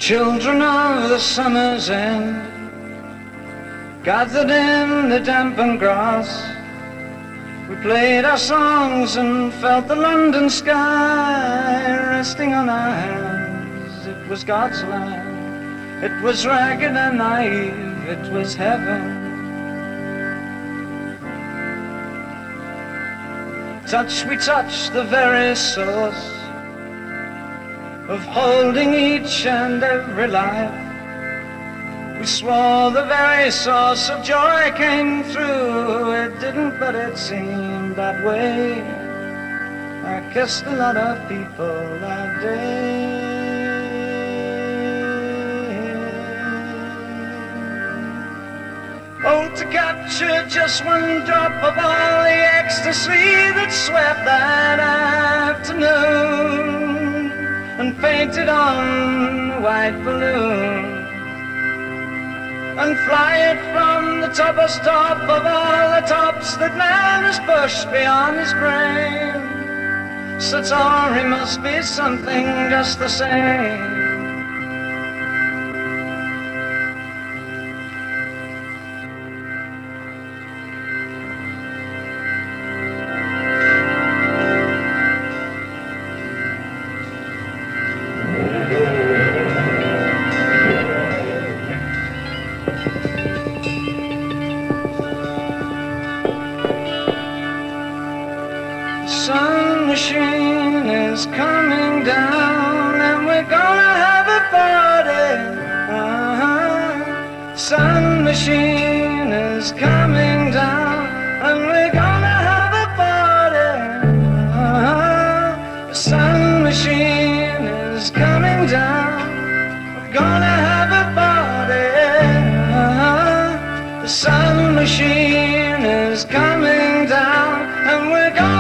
Children of the summer's end, gathered in the dampened grass, we played our songs and felt the London sky resting on our hands. It was God's land, it was ragged and naive, it was heaven. We touched the very source of holding each and every life. We swore the very source of joy came through. It didn't, but it seemed that way. I kissed a lot of people that day. Oh, to capture just one drop of all the ecstasy that swept that afternoon and painted on a white balloon and fly it from the topmost top of all the tops that man has pushed beyond his brain. Satori must be something just the same. Sun machine is coming down and we're gonna have a party. Sun machine is coming down and we're gonna have a party. The sun machine is coming down, we're gonna have a party. The sun machine is coming down and we're gonna